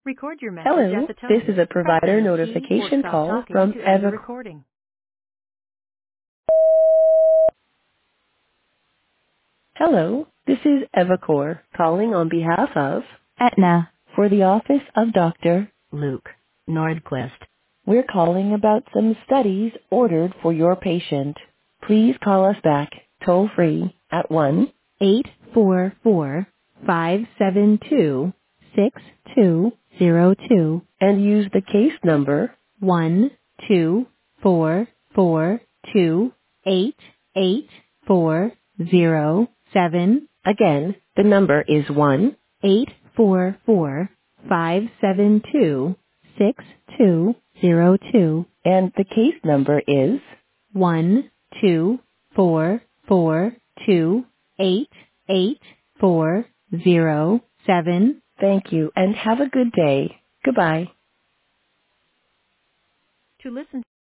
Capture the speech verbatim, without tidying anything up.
Record your message at Hello, the this tone. is a Press provider any key or notification stop call talking from to end the Ever. recording. Hello, this is Evacor calling on behalf of Aetna for the office of Doctor Luke Nordquist. We're calling about some studies ordered for your patient. Please call us back toll free at one eight four four, five seven two, six two zero two and use the case number one two four four two eight eight four zero seven. Again, the number is one eight four four five seven two six two zero two, and the case number is one two four four two eight eight four zero seven. Thank you and have a good day. Goodbye. To listen